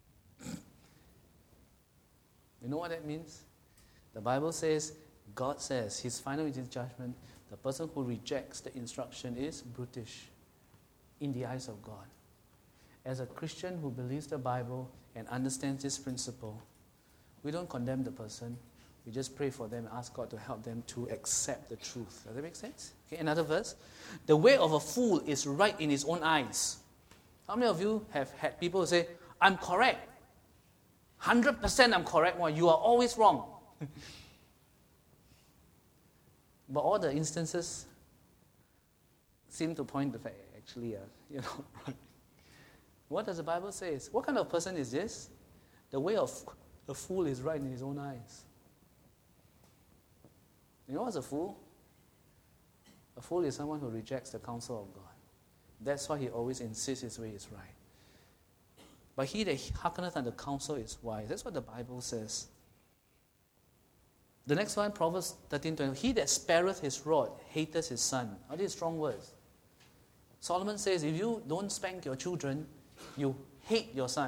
You know what that means? The Bible says, God says, His final judgment, the person who rejects the instruction is brutish in the eyes of God. As a Christian who believes the Bible and understands this principle, we don't condemn the person. We just pray for them and ask God to help them to accept the truth. Does that make sense? Okay, another verse. The way of a fool is right in his own eyes. How many of you have had people say, I'm correct. 100% I'm correct. Well, you are always wrong. But all the instances seem to point to the fact, actually, you're not right. What does the Bible say? What kind of person is this? The way of a fool is right in his own eyes. You know what's a fool? A fool is someone who rejects the counsel of God. That's why he always insists his way is right. But he that hearkeneth unto counsel is wise. That's what the Bible says. The next one, Proverbs 13:20. He that spareth his rod hateth his son. Are these strong words? Solomon says, if you don't spank your children, you hate your son.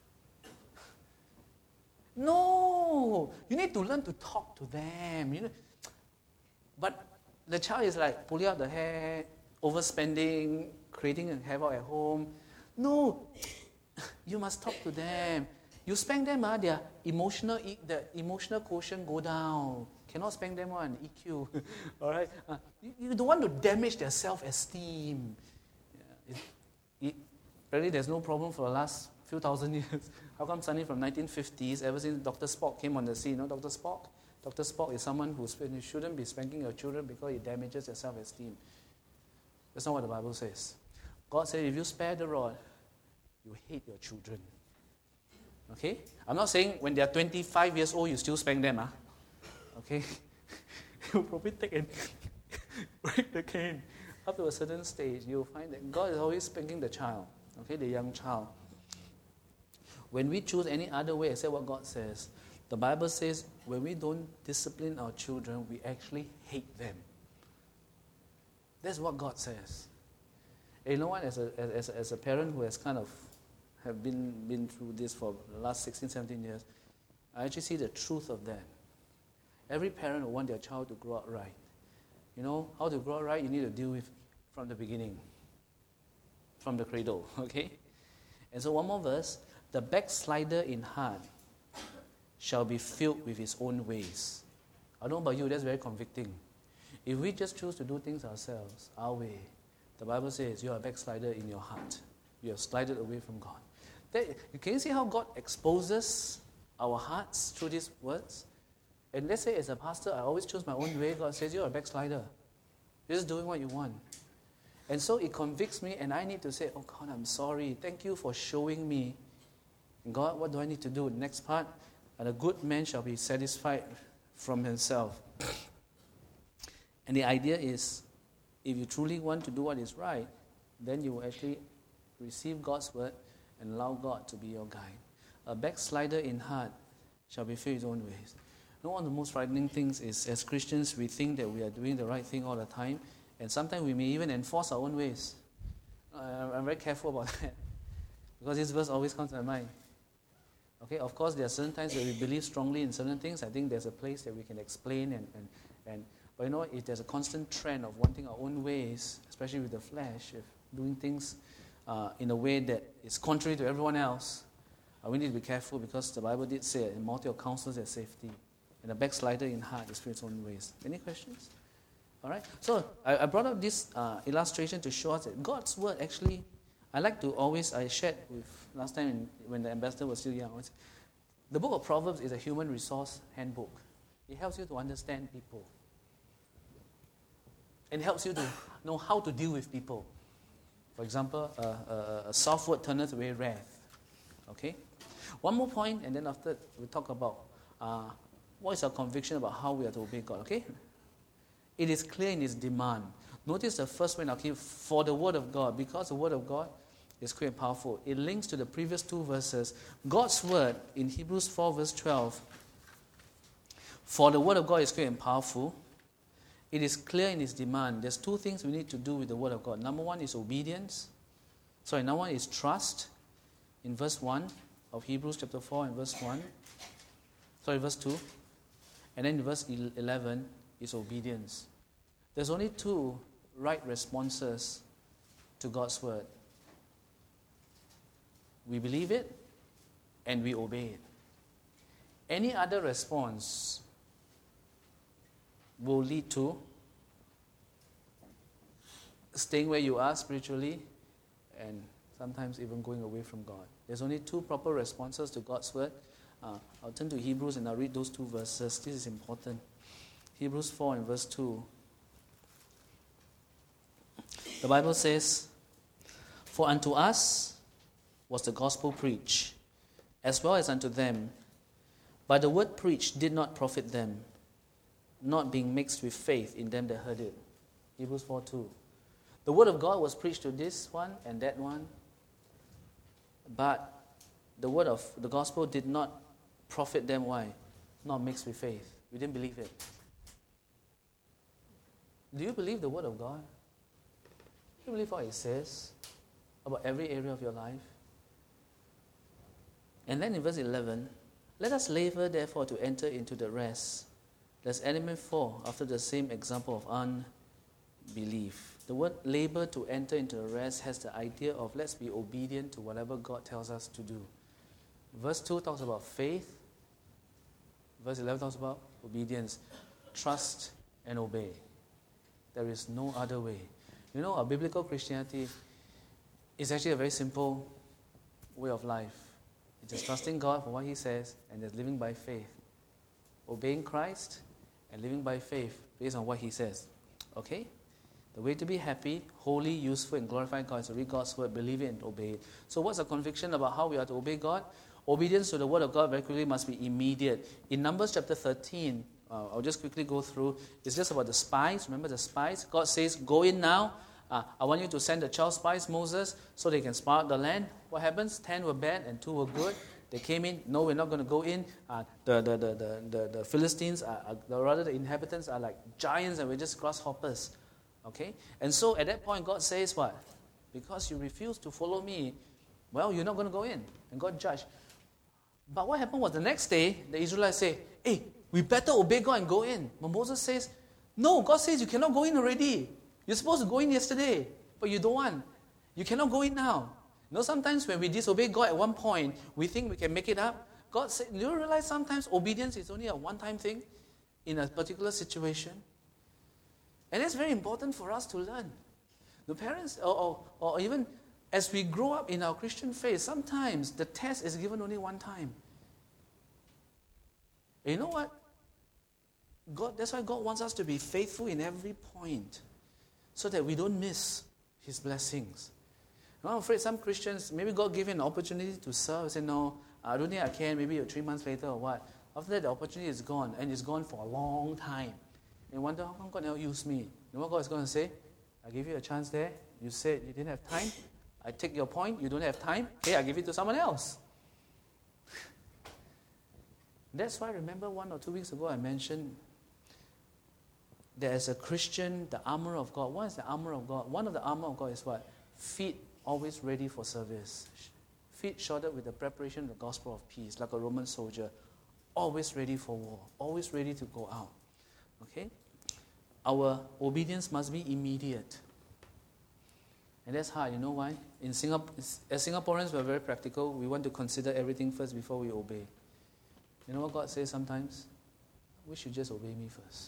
No! You need to learn to talk to them. But the child is like pulling out the hair, overspending, creating a havoc at home. No! You must talk to them. You spank them, the emotional quotient go down. Cannot spank them on EQ. All right? You don't want to damage their self-esteem. Apparently there's no problem for the last few thousand years. How come suddenly from 1950s, ever since Dr. Spock came on the scene, Dr. Spock? Dr. Spock is someone who shouldn't be spanking your children because it damages their self-esteem. That's not what the Bible says. God said, if you spare the rod, you hate your children. Okay? I'm not saying when they're 25 years old, you still spank them. Okay? You'll probably take and break the cane. Up to a certain stage, you'll find that God is always spanking the child. Okay? The young child. When we choose any other way except what God says, the Bible says when we don't discipline our children, we actually hate them. That's what God says. And you know what? As a parent who has kind of have been through this for the last 16, 17 years, I actually see the truth of that. Every parent will want their child to grow up right. You know, how to grow up right, you need to deal with from the beginning, from the cradle, okay? And so one more verse, the backslider in heart shall be filled with his own ways. I don't know about you, that's very convicting. If we just choose to do things ourselves, our way, the Bible says you are a backslider in your heart. You have slided away from God. Can you see how God exposes our hearts through these words? And let's say as a pastor, I always choose my own way. God says, you're a backslider. You're just doing what you want. And so it convicts me, and I need to say, oh God, I'm sorry. Thank you for showing me. God, what do I need to do? Next part, and a good man shall be satisfied from himself. And the idea is, if you truly want to do what is right, then you will actually receive God's word and allow God to be your guide. A backslider in heart shall be filled with his own ways. You know, one of the most frightening things is, as Christians, we think that we are doing the right thing all the time, and sometimes we may even enforce our own ways. I'm very careful about that, because this verse always comes to my mind. Okay, of course, there are certain times where we believe strongly in certain things. I think there's a place that we can explain, but you know, if there's a constant trend of wanting our own ways, especially with the flesh, if doing things in a way that is contrary to everyone else, we need to be careful, because the Bible did say in multitude of counsels there's safety. And a backslider in heart is its own ways. Any questions? All right. So I brought up this illustration to show us that God's word actually, I shared with last time when the ambassador was still young. The book of Proverbs is a human resource handbook. It helps you to understand people. And it helps you to know how to deal with people. For example, a soft word turneth away wrath. Okay? One more point, and then after we'll talk about what is our conviction about how we are to obey God. Okay? It is clear in its demand. Notice the first one, okay, for the word of God, because the word of God is clear and powerful. It links to the previous two verses. God's word in Hebrews 4 verse 12. For the word of God is clear and powerful. It is clear in its demand. There's two things we need to do with the word of God. Number one is obedience. Sorry, number one is trust in verse 1 of Hebrews chapter 4 and verse 1. Sorry, verse 2. And then in verse 11 is obedience. There's only two right responses to God's word. We believe it and we obey it. Any other response will lead to staying where you are spiritually and sometimes even going away from God. There's only two proper responses to God's word. I'll turn to Hebrews and I'll read those two verses. This is important. Hebrews 4 and verse 2. The Bible says, "For unto us was the gospel preached, as well as unto them. But the word preached did not profit them, not being mixed with faith in them that heard it." Hebrews 4:2. The word of God was preached to this one and that one, but the word of the gospel did not profit them. Why? Not mixed with faith. We didn't believe it. Do you believe the word of God? Do you believe what it says about every area of your life? And then in verse 11, "Let us labor therefore to enter into the rest, lest any man fall after the same example of unbelief." The word labor to enter into the rest has the idea of let's be obedient to whatever God tells us to do. Verse 2 talks about faith. Verse 11 talks about obedience. Trust and obey. There is no other way. You know, our biblical Christianity is actually a very simple way of life. It's just trusting God for what He says and just living by faith. Obeying Christ and living by faith based on what He says. Okay? The way to be happy, holy, useful, and glorifying God is to read God's word, believe it, and obey it. So what's the conviction about how we are to obey God? Obedience to the word of God very quickly must be immediate. In Numbers chapter 13, I'll just quickly go through. It's just about the spies. Remember the spies? God says, "Go in now. I want you to send the child spies, Moses, so they can spy out the land." What happens? 10 were bad and 2 were good. They came in. No, we're not going to go in. The Philistines, rather the inhabitants are like giants and we're just grasshoppers. Okay? And so at that point, God says what? Because you refuse to follow me, well, you're not going to go in. And God judged. But what happened was the next day, the Israelites say, "Hey, we better obey God and go in." But Moses says, "No, God says you cannot go in already. You're supposed to go in yesterday, but you don't want. You cannot go in now." You know, sometimes when we disobey God at one point, we think we can make it up. God said, do you realize sometimes obedience is only a one-time thing in a particular situation? And that's very important for us to learn. The parents, or even as we grow up in our Christian faith, sometimes the test is given only one time. And you know what? That's why God wants us to be faithful in every point, so that we don't miss His blessings. And I'm afraid some Christians, maybe God gave you an opportunity to serve, say, "No, I don't think I can," maybe 3 months later or what. After that, the opportunity is gone, and it's gone for a long time. And you wonder, how come God never used me? You know what God is going to say? "I gave you a chance there. You said you didn't have time. I take your point. You don't have time. Okay, I give it to someone else." That's why, remember 1 or 2 weeks ago, I mentioned that as a Christian, the armor of God. What is the armor of God? One of the armor of God is what? Feet always ready for service. Feet shodded with the preparation of the gospel of peace, like a Roman soldier. Always ready for war. Always ready to go out. Okay? Our obedience must be immediate. And that's hard. You know why? In Singapore, as Singaporeans, we're very practical. We want to consider everything first before we obey. You know what God says sometimes? "I wish you just obey me first.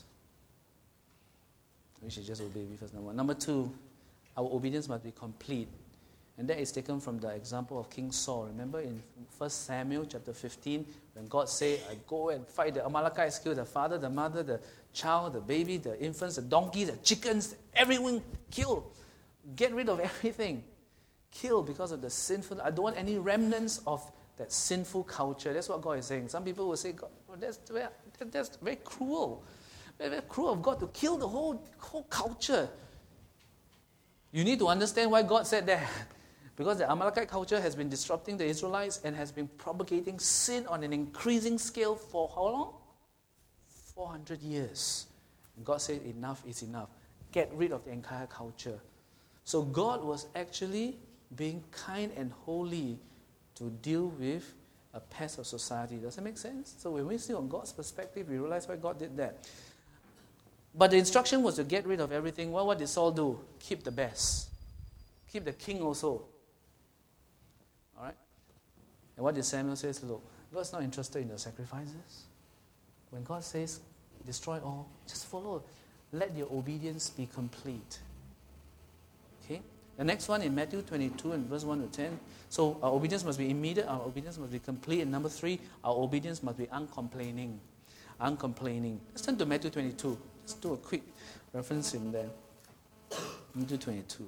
We should just obey me first." Number one. Number 2, our obedience must be complete. And that is taken from the example of King Saul. Remember in 1 Samuel chapter 15, when God said, "I go and fight the Amalekites, kill the father, the mother, the child, the baby, the infants, the donkeys, the chickens, everyone kill. Get rid of everything. Kill because of the sinful. I don't want any remnants of that sinful culture." That's what God is saying. Some people will say, "God, that's very cruel. Very cruel of God to kill the whole culture." You need to understand why God said that. Because the Amalekite culture has been disrupting the Israelites and has been propagating sin on an increasing scale for how long? 400 years. And God said, enough is enough. Get rid of the entire culture. So God was actually being kind and holy to deal with a pest of society. Does that make sense? So when we see on God's perspective, we realize why God did that. But the instruction was to get rid of everything. Well, what did Saul do? Keep the best. Keep the king also. All right? And what did Samuel say? Look, God's not interested in the sacrifices. When God says, destroy all, just follow. Let your obedience be complete. Okay? The next one in Matthew 22 and verse 1 to 10. So our obedience must be immediate, our obedience must be complete. And number 3, our obedience must be uncomplaining. Uncomplaining. Let's turn to Matthew 22. Let's do a quick reference in there. Matthew 22.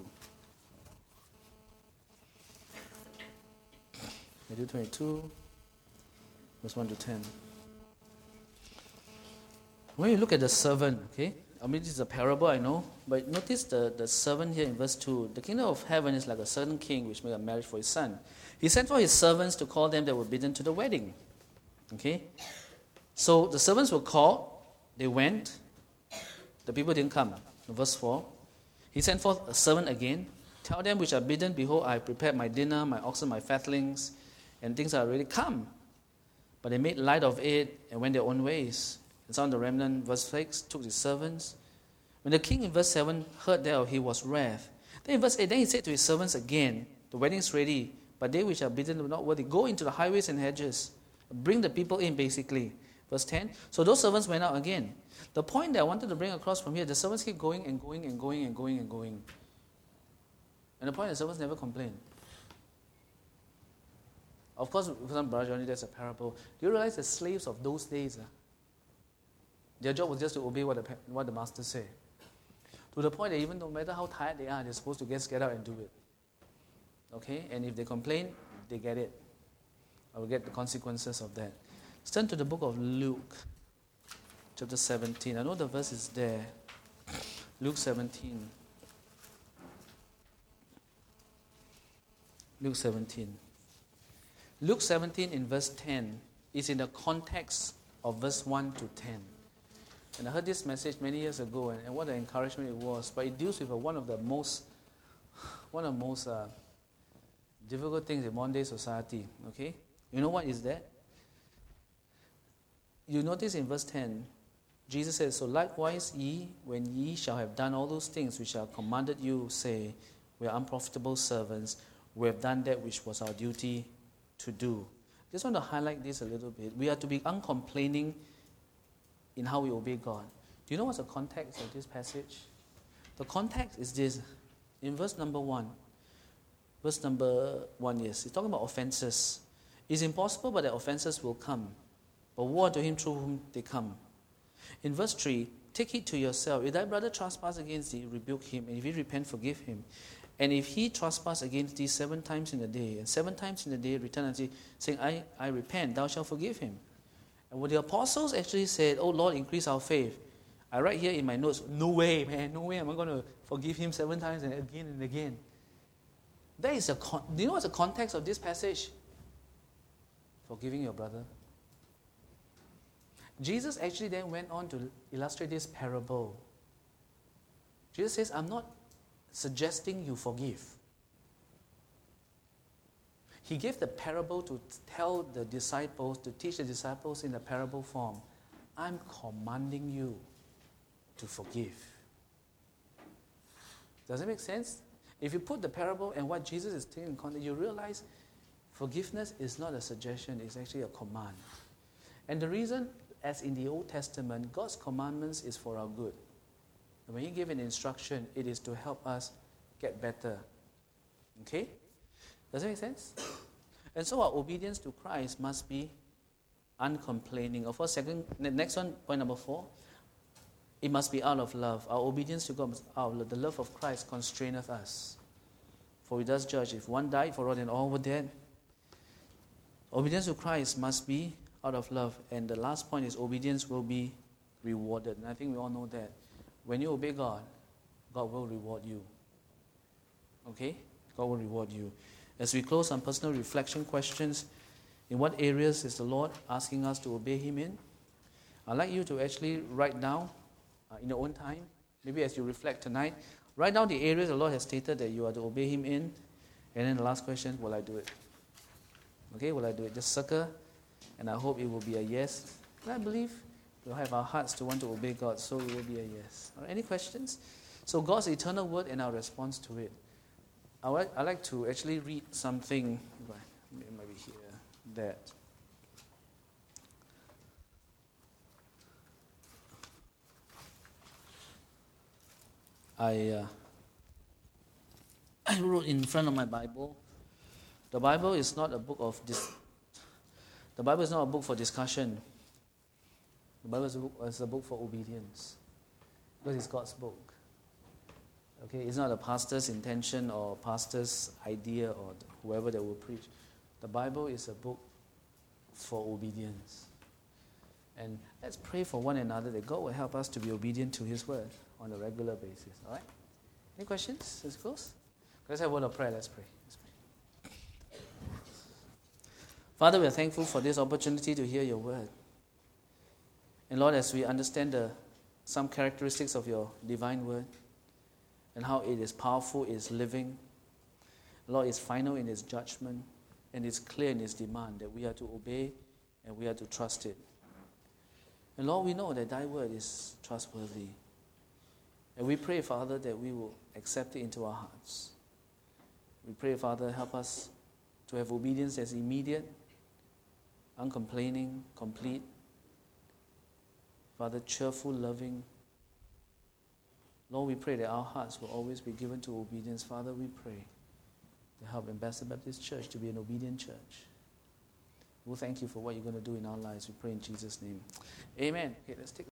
Matthew 22, verse 1 to 10. When you look at the servant, okay? I mean, this is a parable, I know. But notice the servant here in verse 2. The kingdom of heaven is like a certain king which made a marriage for his son. He sent for his servants to call them that were bidden to the wedding. Okay? So the servants were called. They went. The people didn't come. Verse 4. He sent forth a servant again. Tell them which are bidden, behold, I have prepared my dinner, my oxen, my fatlings, and things are already come. But they made light of it and went their own ways. And some of the remnant, verse 6, took his servants. When the king in verse 7 heard thereof, he was wrath. Then in verse 8, then he said to his servants again, the wedding is ready, but they which are bidden were not worthy. Go into the highways and hedges. Bring the people in, basically. Verse 10. So those servants went out again. The point that I wanted to bring across from here, the servants keep going and going and going and going and going. And the point, the servants never complained. Of course, for some Brother Johnny, that's a parable. Do you realize the slaves of those days, their job was just to obey what the master said. To the point that even no matter how tired they are, they're supposed to get out and do it. Okay? And if they complain, they get it. I will get the consequences of that. Let's turn to the book of Luke, chapter 17. I know the verse is there. Luke 17. Luke 17. Luke 17 in verse 10 is in the context of verse 1 to 10. And I heard this message many years ago, and what an encouragement it was. But it deals with one of the most difficult things in modern day society. Okay, you know what is that? You notice in verse 10, Jesus says, "So likewise ye, when ye shall have done all those things which I have commanded you, say, we are unprofitable servants. We have done that which was our duty to do." Just want to highlight this a little bit. We are to be uncomplaining in how we obey God. Do you know what's the context of this passage? The context is this. In verse number 1, yes, it's talking about offenses. It's impossible, but the offenses will come. But woe to him through whom they come. In verse 3, take heed to yourself. If thy brother trespass against thee, rebuke him. And if he repent, forgive him. And if he trespass against thee 7 times in a day, and 7 times in a day return unto thee, saying, I repent, thou shalt forgive him. And when the apostles actually said, "Oh Lord, increase our faith," I write here in my notes, no way, man, no way am I going to forgive him 7 times and again. That is do you know what's the context of this passage? Forgiving your brother. Jesus actually then went on to illustrate this parable. Jesus says, I'm not suggesting you forgive. He gave the parable to tell the disciples, to teach the disciples in the parable form. I'm commanding you to forgive. Does it make sense? If you put the parable and what Jesus is taking in context, you realize forgiveness is not a suggestion, it's actually a command. And the reason, as in the Old Testament, God's commandments is for our good. And when He gave an instruction, it is to help us get better. Okay? Does that make sense? And so our obedience to Christ must be uncomplaining. Of course, the next one, point number 4, it must be out of love. Our obedience to God must be out of love. The love of Christ constraineth us. For He does judge. If one died for all, then all were dead. Obedience to Christ must be out of love. And the last point is obedience will be rewarded. And I think we all know that. When you obey God, God will reward you. Okay? God will reward you. As we close on personal reflection questions, in what areas is the Lord asking us to obey Him in? I'd like you to actually write down in your own time, maybe as you reflect tonight, write down the areas the Lord has stated that you are to obey Him in, And then the last question, will I do it? Okay, will I do it? Just circle, and I hope it will be a yes. And I believe we'll have our hearts to want to obey God, so it will be a yes. All right, any questions? So God's eternal word and our response to it. I'd like to actually read something, maybe here, that I wrote in front of my Bible. The Bible is not a book The Bible is not a book for discussion. The Bible is a book for obedience, because it's God's book. Okay, it's not a pastor's intention or pastor's idea or whoever that will preach. The Bible is a book for obedience. And let's pray for one another that God will help us to be obedient to His word on a regular basis. All right? Any questions? Let's close. Let's have a word of prayer. Let's pray. Father, we are thankful for this opportunity to hear your word. And Lord, as we understand some characteristics of your divine word and how it is powerful, it is living, Lord, it's final in its judgment and it's clear in its demand that we are to obey and we are to trust it. And Lord, we know that thy word is trustworthy. And we pray, Father, that we will accept it into our hearts. We pray, Father, help us to have obedience as immediate, uncomplaining, complete, Father, cheerful, loving. Lord, we pray that our hearts will always be given to obedience. Father, we pray to help Ambassador Baptist Church to be an obedient church. We'll thank you for what you're going to do in our lives. We pray in Jesus' name. Amen. Okay, let's take